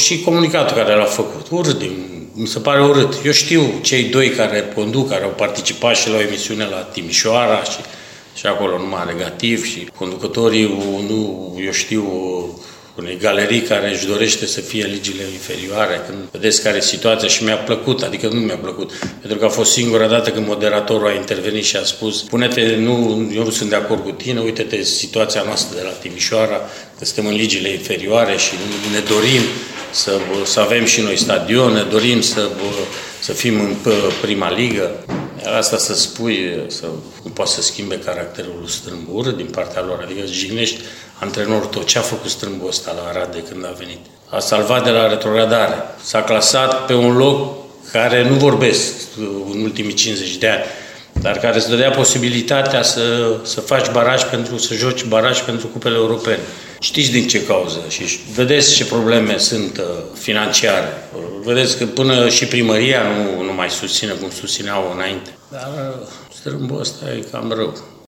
și comunicatul care l-a făcut. Urât, mi se pare urât. Eu știu cei doi care conduc, care au participat și la o emisiune la Timișoara și acolo numai negativ și conducătorii, eu știu, unei galerii care își dorește să fie ligile inferioare. Când vedeți care e situația și mi-a plăcut, adică nu mi-a plăcut, pentru că a fost singura dată când moderatorul a intervenit și a spus eu nu sunt de acord cu tine, uite-te situația noastră de la Timișoara, că suntem în ligile inferioare și ne dorim să avem și noi stadion, ne dorim să fim în prima ligă. Iar asta să spui, nu poate să schimbe caracterul lui Strâmbu, urât din partea lor, adică jignești antrenorul tău. Ce a făcut Strâmbu ăsta la Arad de când a venit? A salvat de la retrogradare. S-a clasat pe un loc care nu vorbesc în ultimii 50 de ani, dar care îți dădea posibilitatea să faci baraj să joci baraj pentru cupele europene. Știți din ce cauză și vedeți ce probleme sunt financiare. Vedeți că până și primăria nu mai susține cum susțineau înainte. Dar Strâmbu ăsta e cam rău.